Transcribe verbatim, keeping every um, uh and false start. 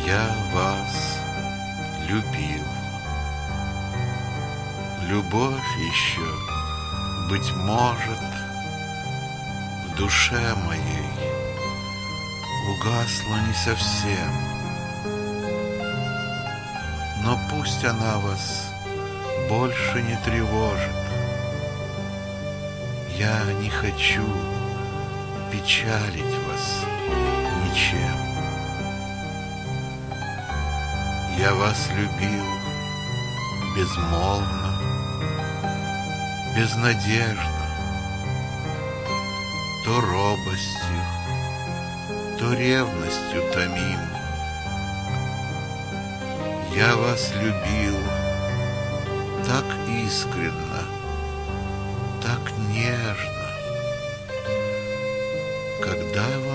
Я вас любил. Любовь еще, быть может, в душе моей угасла не совсем, но пусть она вас больше не тревожит. Я не хочу печалить вас ничем. Я вас любил безмолвно, безнадежно, то робостью, то ревностью томим. Я вас любил так искренно, так нежно, когда